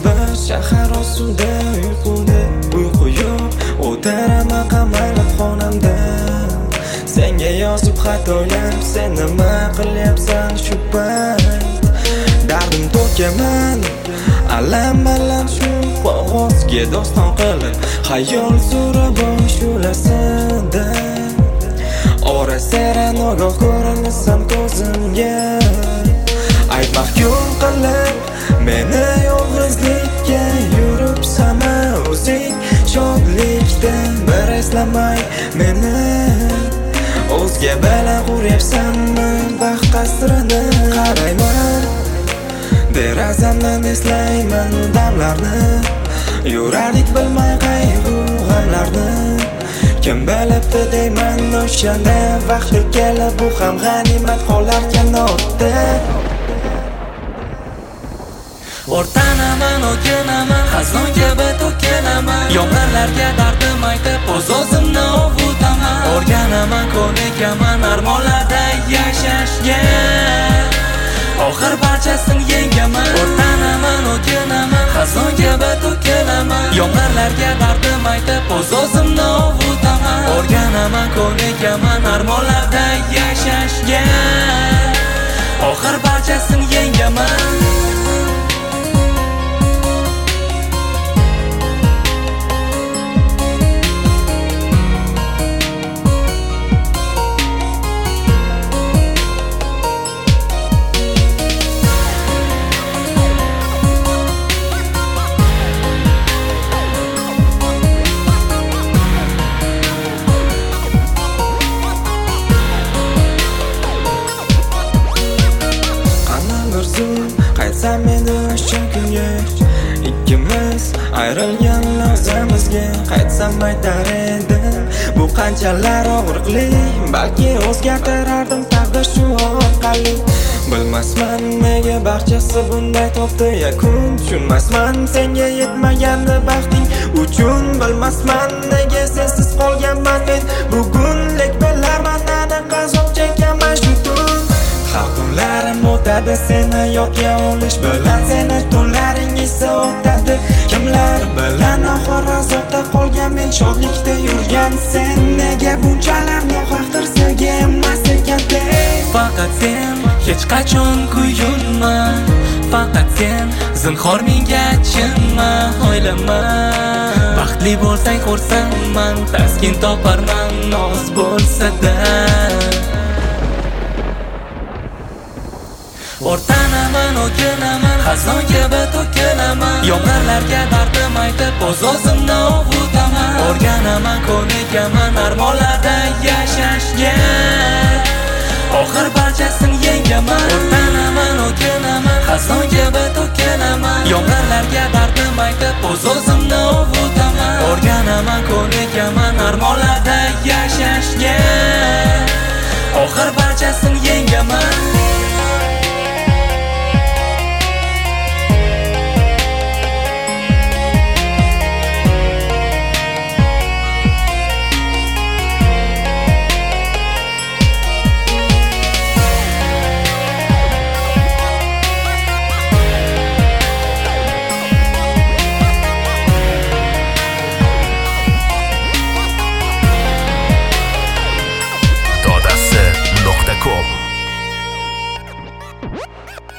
yozda shahar osuda uyqu yo'q, o'tiraman qamalib xonamda. Senga yozib xat o'ylab, sen nima qilyapsan shu payt? Dardim to'kaman, alam shu qog'ozga doston qilib, xayol sura bosh ulasida. Ora sera nogoh ko'rinasan ko'zimga, ayt mahkum qilib meni yolg'izlikka. Yuribsanmi o'zing shodlikdan, bir eslamay meni o'zga bilan quryapsanmi baxt qasrini? Qarayman derazamdan, eslayman damlarni, yurardik bilmay qayg'u g'amlarni. Kim bilibdi deyman o'shanda, vaqti kelib bu ham g'animat qolarkan ortda. O'rtanaman, o'kinaman, xazon kabi to'kinaman, yomg'irlarga dardim aytib o'z o'zimni ovutaman. O'rganaman, ko'nikaman armonlarda yashashga, oxir barchasini yengaman. O'rtanaman, o'kinaman, xazon kabi to'kinaman, yomg'irlarga dardim aytib o'z o'zimni ovutaman. O'rganaman, ko'nikaman armonlarda yashashga, oxir barchasini yengaman. Qaytsam endi o'sha kunga, ikkimiz ayrilgan lahzamizga. Qaytsam aytar edim, bu qanchalar og'riqli, balki o'zgartirardim taqdir shu orqali. Bilmasman nega barchasi bunday topdi yakun, tushunmasman senga yetmagandi baxting uchun. Bilmasman nega sensiz qolganman men bugun, lek bilarman aniq azob chekaman shu kun. Har kunlarim o'tadi seni yodga olish bilan, seni tunlaring esa o'tadi kimlar bilan. Oxir azobda qolgan men, shodlikda yurgan sen, nega bunchalar nohaqdir sevgi emas ekan deb. Faqat sen hech qachon kuyunma, faqat sen zinhor menga achinma. O'ylama, baxtli bo'lsang xursandman, taskin toparman noz bo'lsa-da. O'rtanaman, o'kinaman, xazon kabi to'kinaman, yomg'irlarga dardim aytib o'z o'zimni ovutaman. O'rganaman, ko'nikaman armonlarda yashashga, oxir barchasini yengaman. O'rtanaman, o'kinaman, xazon kabi to'kinaman, yomg'irlarga dardim aytib o'z o'zimni ovutaman. O'rganaman, ko'nikaman armonlarda yashashga, oxir barchasini yengaman. Dodasi.com